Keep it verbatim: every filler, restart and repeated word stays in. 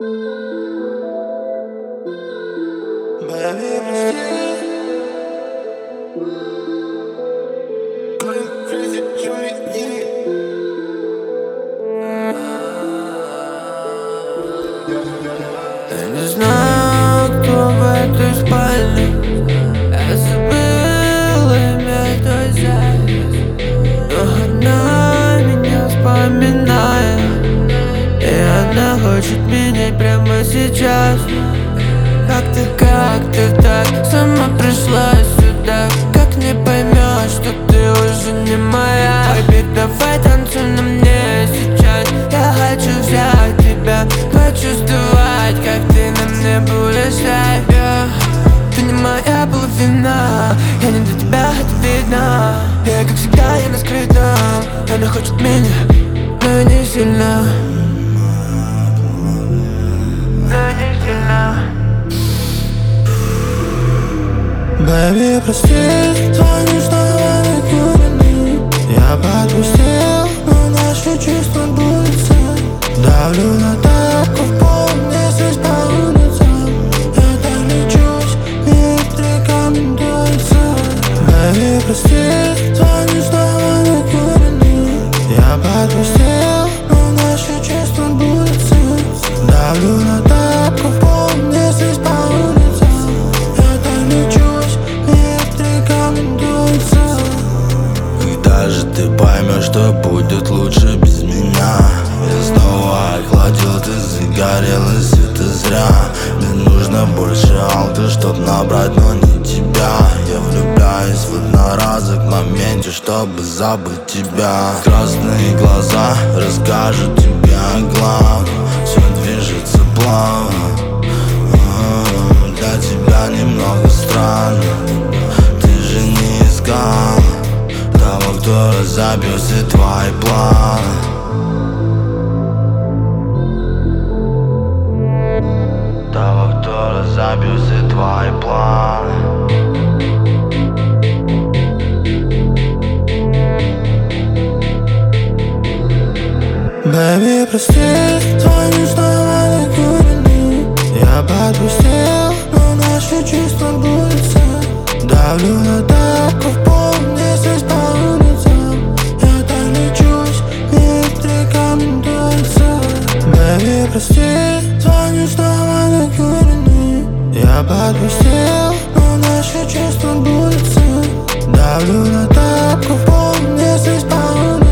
Baby, прости. Going crazy, Johnny D. Я не знаю, кто в этой спальне. Я забыл имя той зависть, но она меня вспоминает, и она хочет меня прямо сейчас. Как ты, как ты так сама пришла сюда? Как не поймешь, что ты уже не моя? Baby, давай танцуй на мне сейчас. Я хочу взять тебя, почувствовать, как ты на мне будешь yeah. Ты не моя половина, я не для тебя, это видно. Я, как всегда, я на скрытном. Она хочет меня, но не сильно, но не сильно. Baby, прости, звонишь снова накуренный. Я подпустил, но наши чувства будутся. Давлю на тапку в пол, мне здесь по улицам. Я так лечусь, мне это рекомендуется. Baby, прости, звонишь снова накуренный. Я подпустил, но наши чувства будутся. Давлю на тапку в пол, мне здесь по улицам. Я так лечусь, мне это рекомендуется. Когда же ты поймешь, что будет лучше без меня? Я снова охладил, ты загорелась, это зря. Мне нужно больше алты, чтоб набрать, но не тебя. Я влюбляюсь в одноразок в моменте, чтобы забыть тебя. Красные глаза расскажут тебе о главном. Все движется плавно, для тебя немного странно. Ты же не искал того, кто разобьет все твои планы. Того, кто разобьет все твои планы. Baby, прости, звонишь снова накуренный. Я подпустил, но наши чувства будутся. Давлю на тапку в пол, мне здесь по улицам. Я так лечусь, мне это рекомендуется. Baby, прости, звонишь снова накуренный. Я подпустил, но наши чувства будутся. Давлю на тапку в пол, мне здесь по улицам.